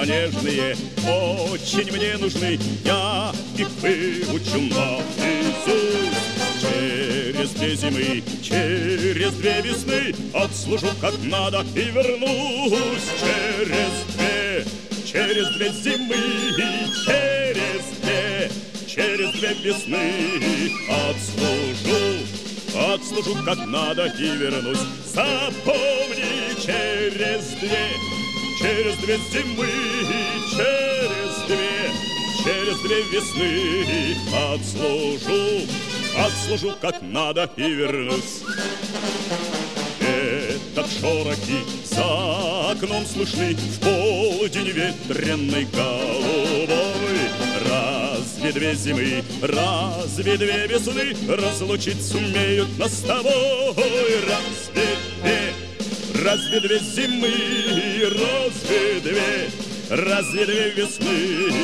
нежные очень мне нужны. Я их выучу наизусть. Через 2 зимы, через 2 весны отслужу как надо и вернусь. Через 2 зимы, через 2 весны отслужу как надо и вернусь. Запомни, через 2 зимы, через 2 весны отслужу как надо и вернусь. Как шорохи за окном слышны в полдень ветреной голубой. Разве 2 зимы, разве 2 весны разлучить сумеют нас с тобой? Разве 2 зимы, разве 2 весны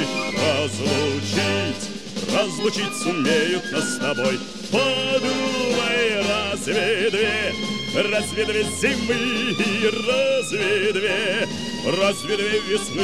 разлучить сумеют нас с тобой? Подумай, разве 2 зимы, разве 2 весны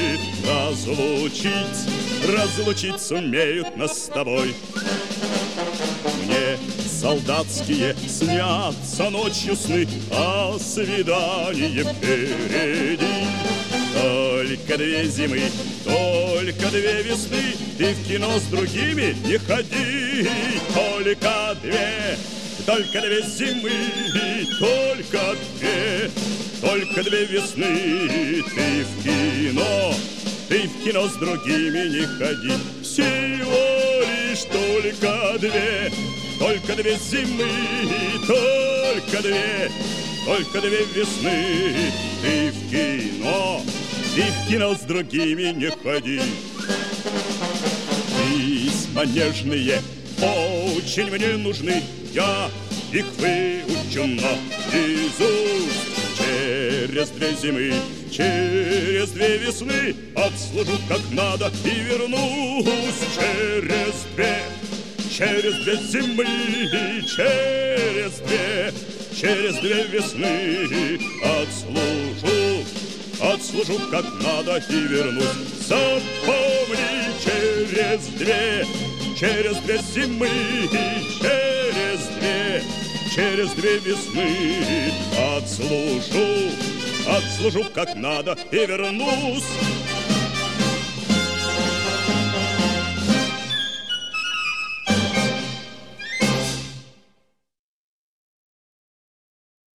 разлучить сумеют нас с тобой? Мне солдатские снятся ночью сны о свидании впереди. Только 2 зимы, только 2 весны, ты в кино с другими не ходи. Только 2 зимы, только 2 весны, ты в кино с другими не ходи. Всего лишь только 2 зимы, только 2 весны, ты в кино с другими не ходи. Письма нежные очень мне нужны, я их выучу наизусть. Через 2 зимы, через 2 весны отслужу как надо и вернусь. Через 2 зимы, через 2 весны отслужу как надо и вернусь. Запомни, через 2 зимы, через 2 весны отслужу как надо и вернусь.